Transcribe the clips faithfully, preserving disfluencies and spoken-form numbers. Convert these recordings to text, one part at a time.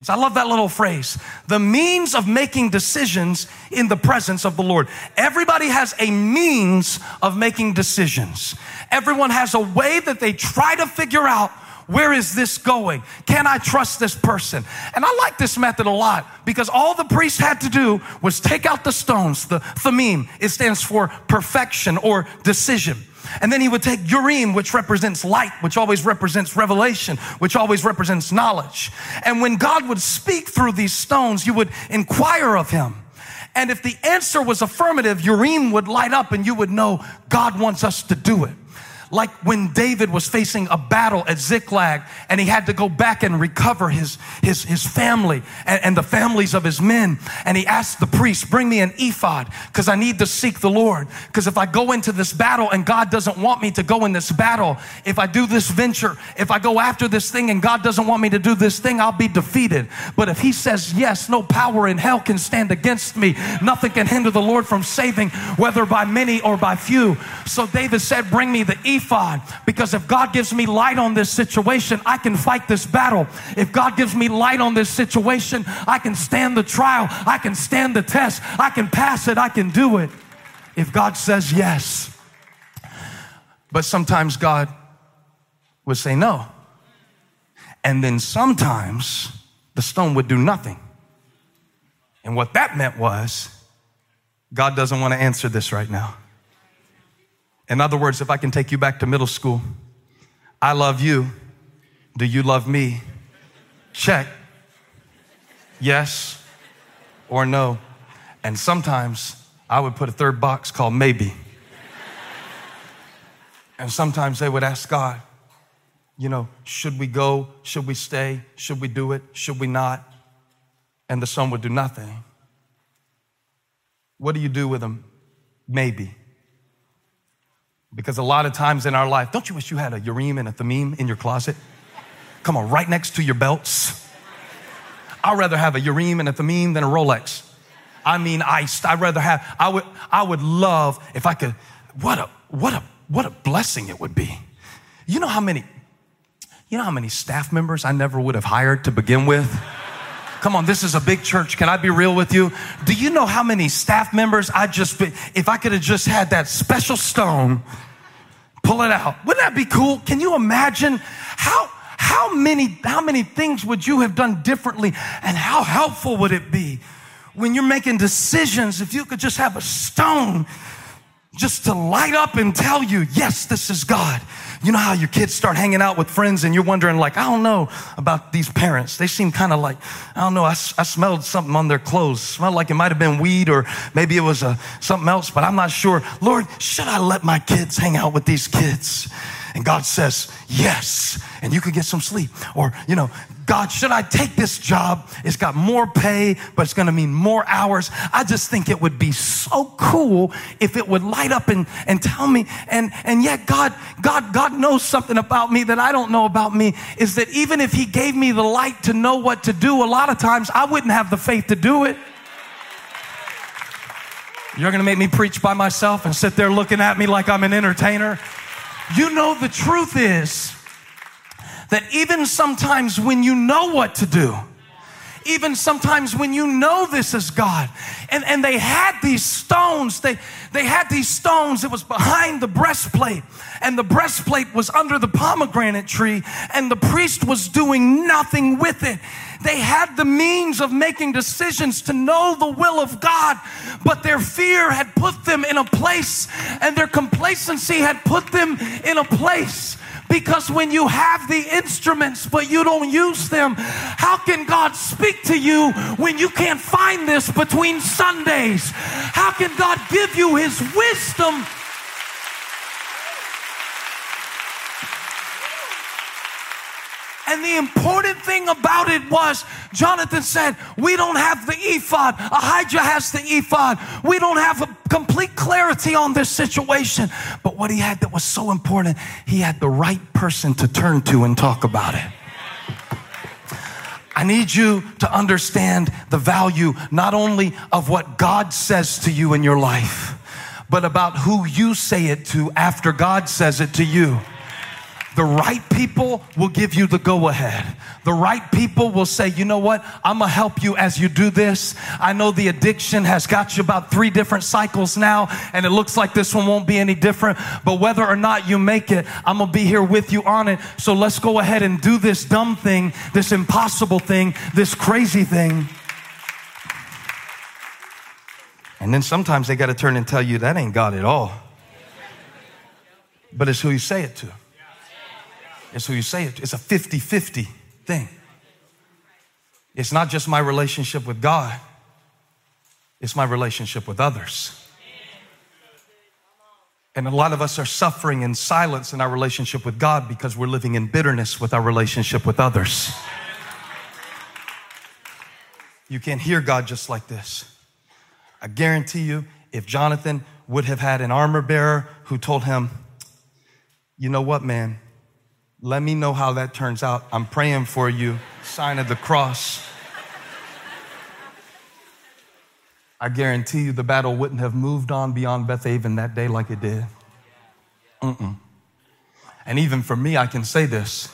So I love that little phrase, the means of making decisions in the presence of the Lord. Everybody has a means of making decisions. Everyone has a way that they try to figure out, where is this going? Can I trust this person? And I like this method a lot because all the priest had to do was take out the stones, the thamim. It stands for perfection or decision. And then he would take Urim, which represents light, which always represents revelation, which always represents knowledge. And when God would speak through these stones, you would inquire of him. And if the answer was affirmative, Urim would light up and you would know God wants us to do it. Like when David was facing a battle at Ziklag and he had to go back and recover his, his, his family and, and the families of his men. And he asked the priest, bring me an ephod because I need to seek the Lord. Because if I go into this battle and God doesn't want me to go in this battle, if I do this venture, if I go after this thing and God doesn't want me to do this thing, I'll be defeated. But if he says yes, no power in hell can stand against me. Nothing can hinder the Lord from saving, whether by many or by few. So David said, bring me the ephod. Ephod, because if God gives me light on this situation, I can fight this battle. If God gives me light on this situation, I can stand the trial. I can stand the test. I can pass it. I can do it. If God says yes. But sometimes God would say no. And then sometimes the stone would do nothing. And what that meant was, God doesn't want to answer this right now. In other words, if I can take you back to middle school, I love you. Do you love me? Check. Yes or no. And sometimes I would put a third box called maybe. And sometimes they would ask God, you know, should we go? Should we stay? Should we do it? Should we not? And the son would do nothing. What do you do with them? Maybe. Because a lot of times in our life, don't you wish you had a Urim and a Thummim in your closet? Come on, right next to your belts. I'd rather have a Urim and a Thummim than a Rolex. I mean, iced. I'd rather have, I would, I would love if I could, what a, what a, what a blessing it would be. You know how many, you know how many staff members I never would have hired to begin with? Come on, this is a big church. Can I be real with you? Do you know how many staff members I just, if I could have just had that special stone, pull it out. Wouldn't that be cool? Can you imagine how, how many, how many things would you have done differently and how helpful would it be when you're making decisions if you could just have a stone just to light up and tell you, yes, this is God. You know how your kids start hanging out with friends and you're wondering like, I don't know about these parents. They seem kind of like, I don't know, I, I smelled something on their clothes. It smelled like it might have been weed or maybe it was uh, something else, but I'm not sure. Lord, should I let my kids hang out with these kids? And God says, yes, and you could get some sleep. Or, you know, God, should I take this job? It's got more pay, but it's going to mean more hours. I just think it would be so cool if it would light up and, and tell me. And, and yet God, God, God knows something about me that I don't know about me, is that even if he gave me the light to know what to do, a lot of times I wouldn't have the faith to do it. You're going to make me preach by myself and sit there looking at me like I'm an entertainer. You know, the truth is that even sometimes when you know what to do, even sometimes when you know this is God, and, and they had these stones, they, they had these stones, it was behind the breastplate, and the breastplate was under the pomegranate tree, and the priest was doing nothing with it. They had the means of making decisions to know the will of God, but their fear had put them in a place, and their complacency had put them in a place. Because when you have the instruments but you don't use them, how can God speak to you when you can't find this between Sundays? How can God give you his wisdom? And the important thing about it was, Jonathan said, we don't have the ephod. Ahijah has the ephod. We don't have a complete clarity on this situation. But what he had that was so important, he had the right person to turn to and talk about it. I need you to understand the value not only of what God says to you in your life, but about who you say it to after God says it to you. The right people will give you the go ahead. The right people will say, you know what? I'm going to help you as you do this. I know the addiction has got you about three different cycles now, and it looks like this one won't be any different. But whether or not you make it, I'm going to be here with you on it. So let's go ahead and do this dumb thing, this impossible thing, this crazy thing. And then sometimes they got to turn and tell you that ain't God at all. But it's who you say it to. It's who you say it to. It's a fifty-fifty thing. It's not just my relationship with God. It's my relationship with others. And a lot of us are suffering in silence in our relationship with God because we're living in bitterness with our relationship with others. You can't hear God just like this. I guarantee you, if Jonathan would have had an armor bearer who told him, you know what, man? Let me know how that turns out. I'm praying for you. Sign of the cross. I guarantee you the battle wouldn't have moved on beyond Bethaven that day like it did. Mm-mm. And even for me, I can say this.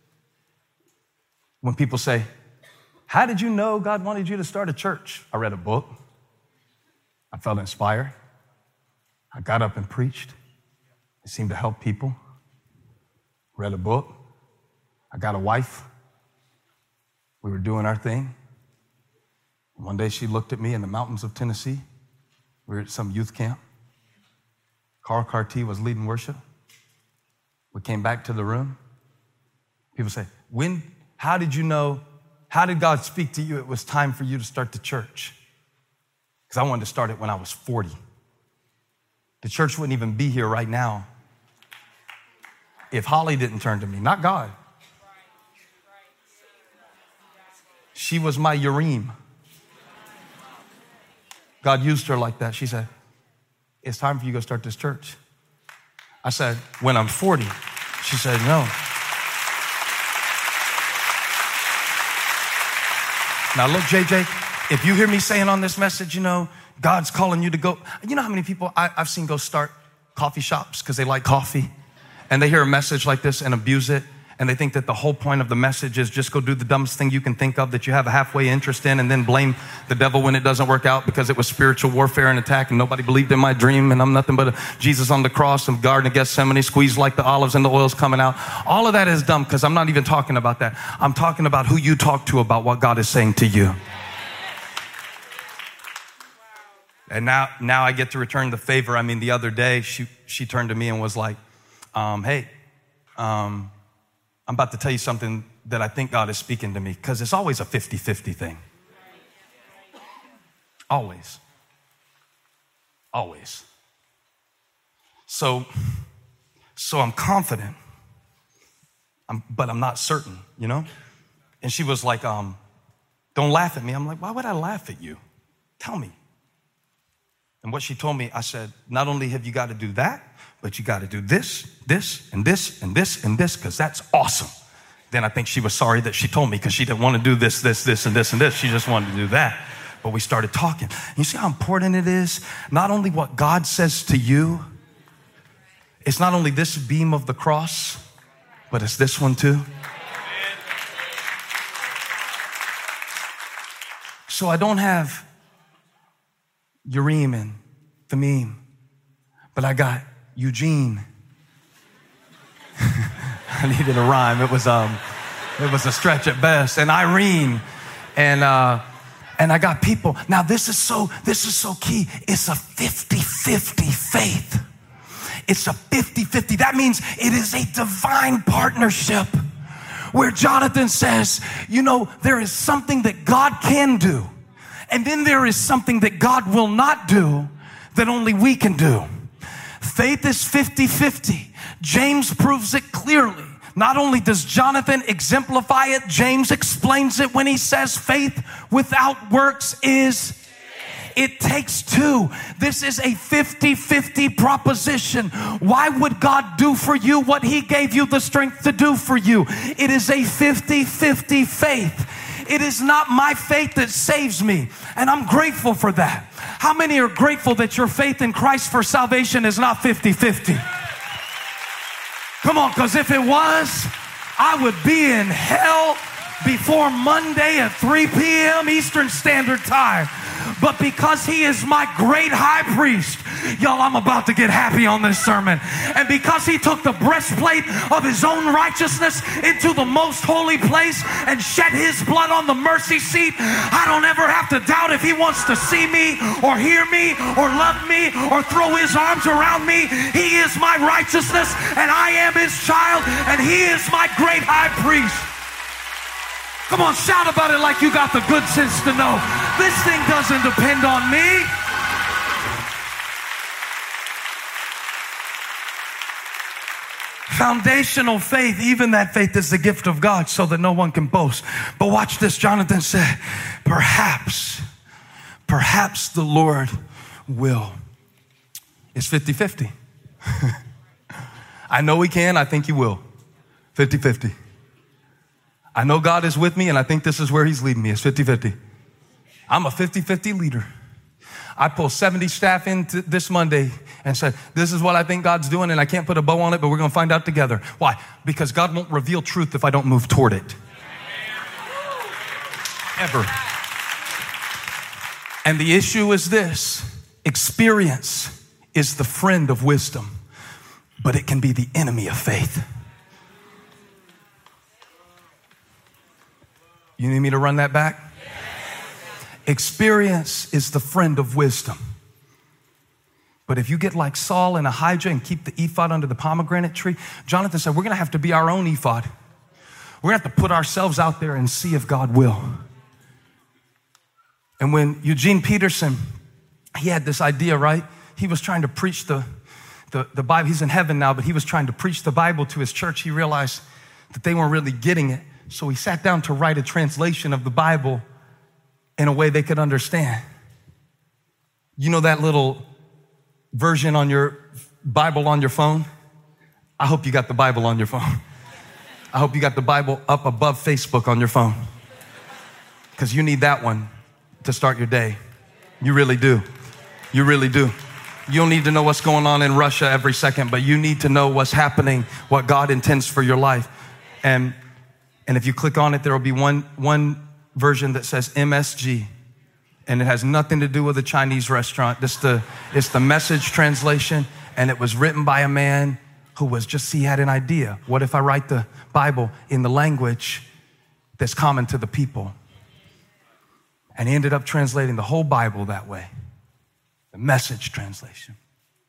When people say, how did you know God wanted you to start a church? I read a book. I felt inspired. I got up and preached. It seemed to help people. Read a book. I got a wife. We were doing our thing. One day she looked at me in the mountains of Tennessee. We were at some youth camp. Carl Carty was leading worship. We came back to the room. People say, when, how did you know, how did God speak to you? It was time for you to start the church. Because I wanted to start it when I was forty. The church wouldn't even be here right now if Holly didn't turn to me, not God. She was my Urim. God used her like that. She said, it's time for you to go start this church. I said, when I'm forty. She said, no. Now look, J J, if you hear me saying on this message, you know, God's calling you to go. You know how many people I, I've seen go start coffee shops because they like coffee? And they hear a message like this and abuse it. And they think that the whole point of the message is just go do the dumbest thing you can think of that you have a halfway interest in and then blame the devil when it doesn't work out because it was spiritual warfare and attack and nobody believed in my dream and I'm nothing but a Jesus on the cross and Garden of Gethsemane squeezed like the olives and the oil's coming out. All of that is dumb because I'm not even talking about that. I'm talking about who you talk to about what God is saying to you. And now, now I get to return the favor. I mean, the other day she, she turned to me and was like, um, hey, um, I'm about to tell you something that I think God is speaking to me because it's always a fifty-fifty thing. Always. Always. So, so I'm confident, I'm, but I'm not certain, you know? And she was like, um, don't laugh at me. I'm like, why would I laugh at you? Tell me. And what she told me, I said, not only have you got to do that, but you got to do this, this, and this, and this, and this, because that's awesome. Then I think she was sorry that she told me because she didn't want to do this, this, this, and this, and this. She just wanted to do that. But we started talking. You see how important it is? Not only what God says to you, it's not only this beam of the cross, but it's this one too. So I don't have Urim and Thummim, but I got Eugene. I needed a rhyme. It was um, it was a stretch at best. And Irene, and uh, and I got people. Now this is so this is so key. It's a fifty-fifty faith. It's a fifty-fifty. That means it is a divine partnership where Jonathan says, you know, there is something that God can do. And then there is something that God will not do that only we can do. Faith is fifty-fifty. James proves it clearly. Not only does Jonathan exemplify it, James explains it when he says faith without works is, it takes two. This is a fifty-fifty proposition. Why would God do for you what he gave you the strength to do for you? It is a fifty-fifty faith. It is not my faith that saves me, and I'm grateful for that. How many are grateful that your faith in Christ for salvation is not fifty-fifty? Come on, because if it was, I would be in hell before Monday at three p.m. Eastern Standard Time. But because he is my great high priest, y'all, I'm about to get happy on this sermon. And because he took the breastplate of his own righteousness into the most holy place and shed his blood on the mercy seat, I don't ever have to doubt if he wants to see me or hear me or love me or throw his arms around me. He is my righteousness and I am his child, and he is my great high priest. Come on, shout about it like you got the good sense to know this thing doesn't depend on me. Foundational faith, even that faith is the gift of God so that no one can boast. But watch this, Jonathan said, perhaps, perhaps the Lord will. It's fifty-fifty. I know he can, I think he will. fifty-fifty. I know God is with me, and I think this is where he's leading me. It's fifty-fifty. I'm a fifty-fifty leader. I pulled seventy staff in t- this Monday and said, this is what I think God's doing, and I can't put a bow on it, but we're going to find out together. Why? Because God won't reveal truth if I don't move toward it. Ever. And the issue is this. Experience is the friend of wisdom, but it can be the enemy of faith. You need me to run that back? Experience is the friend of wisdom. But if you get like Saul and Ahijah and keep the ephod under the pomegranate tree, Jonathan said, we're going to have to be our own ephod. We're going to have to put ourselves out there and see if God will. And when Eugene Peterson, he had this idea, right? He was trying to preach the, the, the Bible. He's in heaven now, but he was trying to preach the Bible to his church. He realized that they weren't really getting it. So he sat down to write a translation of the Bible in a way they could understand. You know that little version on your Bible on your phone? I hope you got the Bible on your phone. I hope you got the Bible up above Facebook on your phone, because you need that one to start your day. You really do. You really do. You don't need to know what's going on in Russia every second, but you need to know what's happening, what God intends for your life. And And if you click on it, there will be one, one version that says M S G, and it has nothing to do with a Chinese restaurant. This the, it's the Message translation, and it was written by a man who was just, he had an idea. What if I write the Bible in the language that's common to the people? And he ended up translating the whole Bible that way, the Message translation.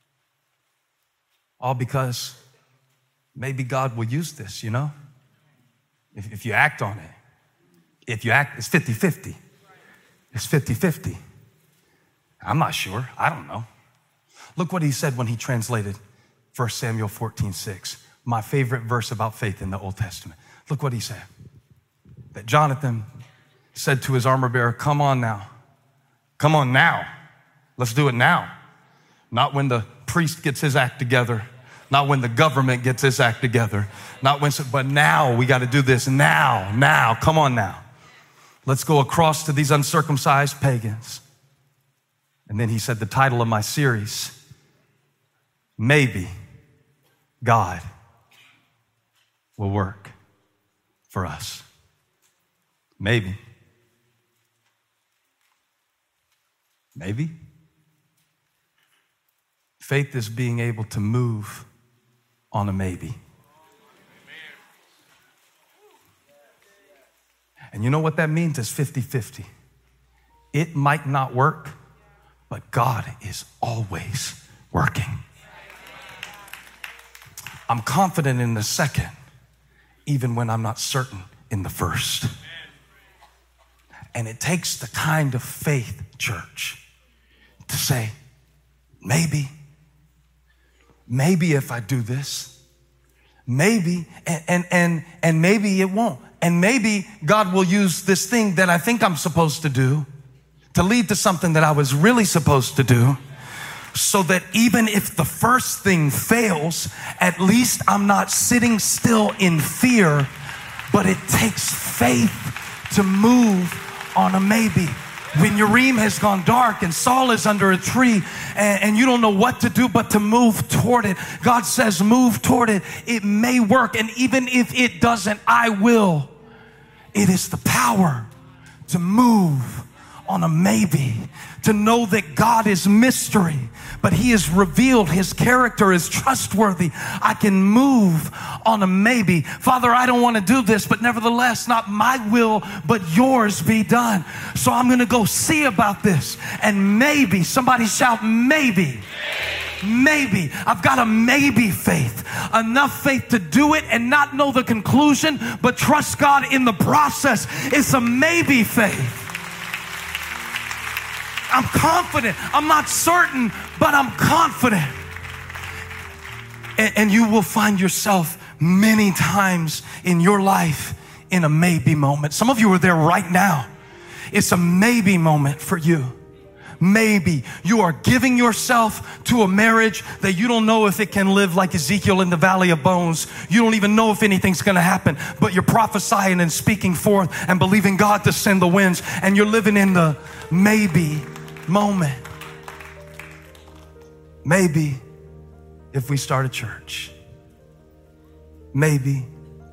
All because maybe God will use this, you know? If, if you act on it. If you act, it's fifty-fifty. It's fifty-fifty. I'm not sure. I don't know. Look what he said when he translated First Samuel fourteen six, my favorite verse about faith in the Old Testament. Look what he said. That Jonathan said to his armor bearer, come on now. Come on now. Let's do it now. Not when the priest gets his act together. Not when the government gets its act together. Not when, but now we got to do this now, now. Come on now. Let's go across to these uncircumcised pagans. And then he said the title of my series, maybe God will work for us. Maybe. Maybe. Faith is being able to move on a maybe. And you know what that means? It's fifty-fifty. It might not work, but God is always working. I'm confident in the second, even when I'm not certain in the first. And it takes the kind of faith, church, to say, maybe, maybe if I do this, maybe, and, and, and, and maybe it won't. And maybe God will use this thing that I think I'm supposed to do to lead to something that I was really supposed to do, so that even if the first thing fails, at least I'm not sitting still in fear, but it takes faith to move on a maybe. When Urim has gone dark and Saul is under a tree and, and you don't know what to do but to move toward it, God says, move toward it. It may work. And even if it doesn't, I will. It is the power to move on a maybe, to know that God is mystery, but he is revealed. His character is trustworthy. I can move on a maybe. Father, I don't want to do this, but nevertheless, not my will, but yours be done. So I'm going to go see about this. And maybe, somebody shout maybe. Maybe. I've got a maybe faith. Enough faith to do it and not know the conclusion, but trust God in the process. It's a maybe faith. I'm confident. I'm not certain, but I'm confident. And, and you will find yourself many times in your life in a maybe moment. Some of you are there right now. It's a maybe moment for you. Maybe you are giving yourself to a marriage that you don't know if it can live like Ezekiel in the valley of bones. You don't even know if anything's going to happen, but you're prophesying and speaking forth and believing God to send the winds, and you're living in the maybe moment. Maybe if we start a church. Maybe.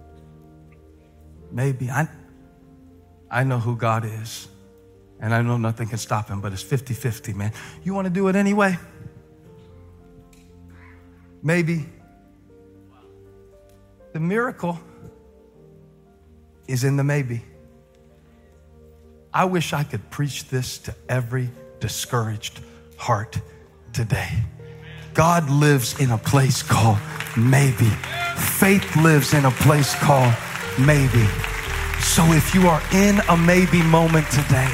Maybe. I, I know who God is. And I know nothing can stop him, but it's fifty-fifty, man. You want to do it anyway? Maybe. The miracle is in the maybe. I wish I could preach this to every discouraged heart today. God lives in a place called maybe. Faith lives in a place called maybe. So if you are in a maybe moment today,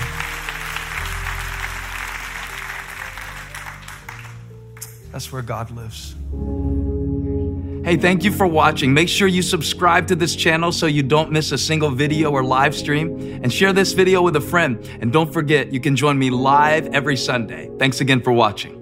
that's where God lives. Hey, thank you for watching. Make sure you subscribe to this channel so you don't miss a single video or live stream, and share this video with a friend. And don't forget, you can join me live every Sunday. Thanks again for watching.